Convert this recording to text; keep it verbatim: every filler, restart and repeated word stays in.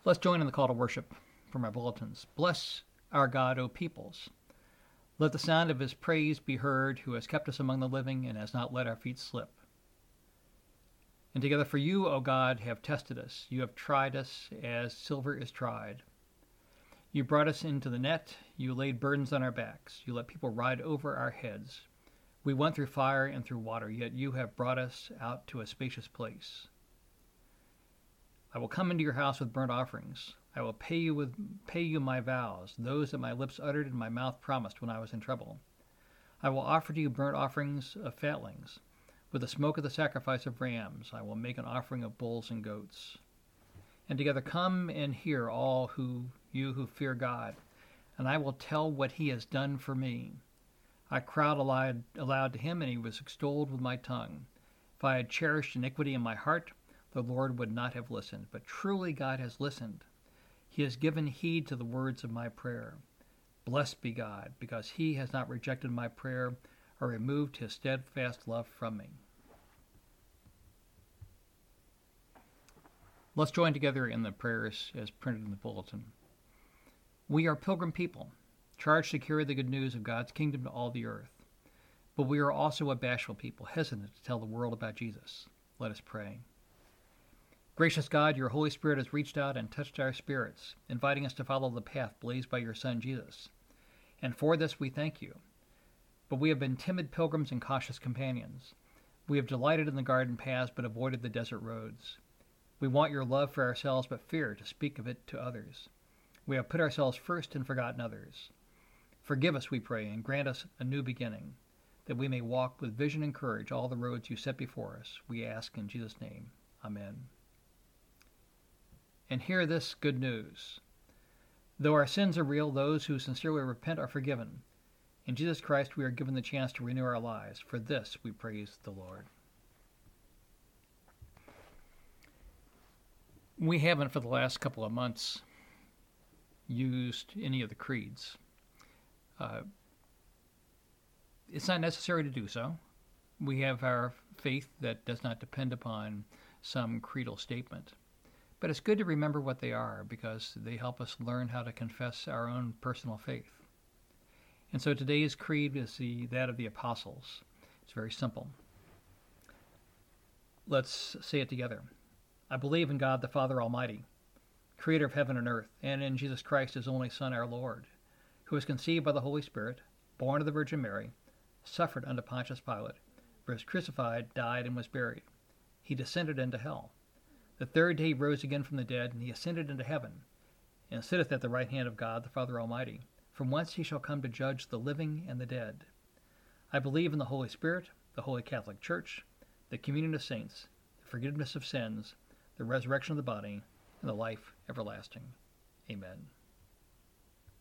Let's join in the call to worship from our bulletins. Bless our God, O peoples. Let the sound of his praise be heard, who has kept us among the living and has not let our feet slip. And together for you, O God, have tested us. You have tried us as silver is tried. You brought us into the net. You laid burdens on our backs. You let people ride over our heads. We went through fire and through water, yet you have brought us out to a spacious place. I will come into your house with burnt offerings. I will pay you with pay you my vows, those that my lips uttered and my mouth promised when I was in trouble. I will offer to you burnt offerings of fatlings. With the smoke of the sacrifice of rams, I will make an offering of bulls and goats. And together come and hear all who you who fear God, and I will tell what he has done for me. I cried aloud, aloud to him, and he was extolled with my tongue. If I had cherished iniquity in my heart, the Lord would not have listened. But truly God has listened. He has given heed to the words of my prayer. Blessed be God, because he has not rejected my prayer or removed his steadfast love from me. Let's join together in the prayers as printed in the bulletin. We are pilgrim people, charged to carry the good news of God's kingdom to all the earth. But we are also a bashful people, hesitant to tell the world about Jesus. Let us pray. Gracious God, your Holy Spirit has reached out and touched our spirits, inviting us to follow the path blazed by your Son, Jesus. And for this we thank you. But we have been timid pilgrims and cautious companions. We have delighted in the garden paths, but avoided the desert roads. We want your love for ourselves, but fear to speak of it to others. We have put ourselves first and forgotten others. Forgive us, we pray, and grant us a new beginning, that we may walk with vision and courage all the roads you set before us. We ask in Jesus' name. Amen. And hear this good news. Though our sins are real, those who sincerely repent are forgiven. In Jesus Christ we are given the chance to renew our lives. For this we praise the Lord. We haven't for the last couple of months used any of the creeds. Uh, it's not necessary to do so. We have our faith that does not depend upon some creedal statement. But it's good to remember what they are, because they help us learn how to confess our own personal faith. And so today's creed is the, that of the apostles. It's very simple. Let's say it together. I believe in God the Father Almighty, creator of heaven and earth, and in Jesus Christ, his only Son, our Lord, who was conceived by the Holy Spirit, born of the Virgin Mary, suffered under Pontius Pilate, was crucified, died, and was buried. He descended into hell. The third day he rose again from the dead, and he ascended into heaven, and sitteth at the right hand of God the Father Almighty, from whence he shall come to judge the living and the dead. I believe in the Holy Spirit, the Holy Catholic Church, the communion of saints, the forgiveness of sins, the resurrection of the body, and the life everlasting. Amen.